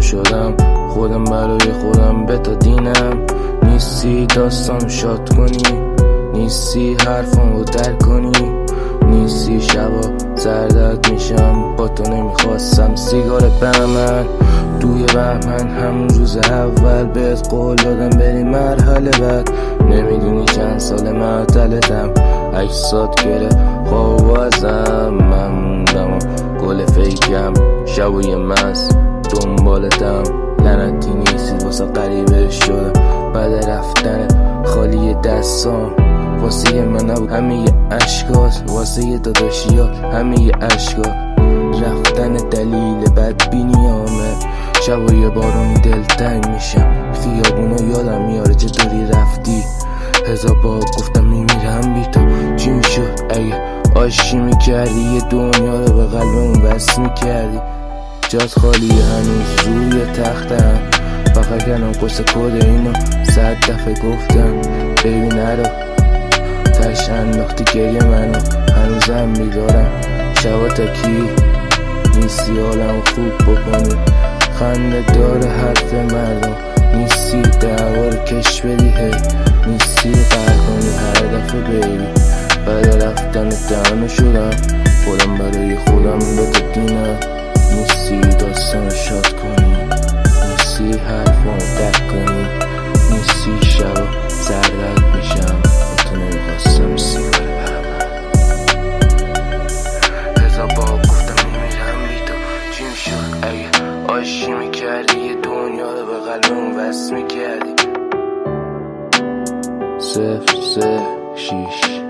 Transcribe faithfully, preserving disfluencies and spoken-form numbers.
شدم، خودم برای خودم به تا دینم. نیستی داستان شاد کنی، نیستی حرفم رو در کنی، نیستی شبا سردت میشم با تو نمیخواستم سیگار بهمن توی بهمن. همون روز اول بهت قول دادم بری مرحله بعد، نمیدونی چند سال معطلتم. عکسات گره خواب ازم، من موندم و گل فیکم شبوی مست دنبالتم. لعنتی نیستی واسه غریبه شدم بعد رفتن خالی دستام. واسه من نبود همه اشکات، واسه داداشیات همه اشکات. رفتن دلیل بدبینیامه، شبای بارونی دلتنگ میشم. خیابونو یادم میاره چطوری رفتی، هزار بار گفتم میمیرم بی تو. چی میشد اگه آشی میکردی، یه دنیا رو به قلبمون وصل میکردی. جات خالی هنوز روی تختم، فقط کنم قصه کده اینو صد دفعه گفتم. بیبی نرو تش انداختی گریه منو، هنوزم میدارم شبا تکی نیستی حالم خوب بکنی. خنده داره حرف مردم، نیستی دعوا رو کش بدی هی، نیستی قهر کنی هر دفعه بیبی. بعد رفتن دهنو شدم، خودم برای خودم به تو دینم. نیستی داستان شاد کنی، نیستی حرفم درک کنی، نیستی شبا سردت میشم با تو نمیخواستم سیگار بهمن. هزار بار گفتم میمیرم بی تو. چی میشد اگه آشی میکردی، یه دنیا رو به قلبم وصل میکردی. صفر سه شیش